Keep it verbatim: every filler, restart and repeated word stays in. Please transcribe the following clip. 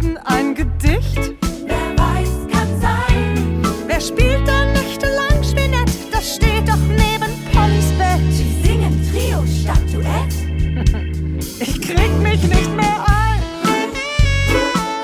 Weihnachten ein Gedicht? Wer weiß, kann sein. Wer spielt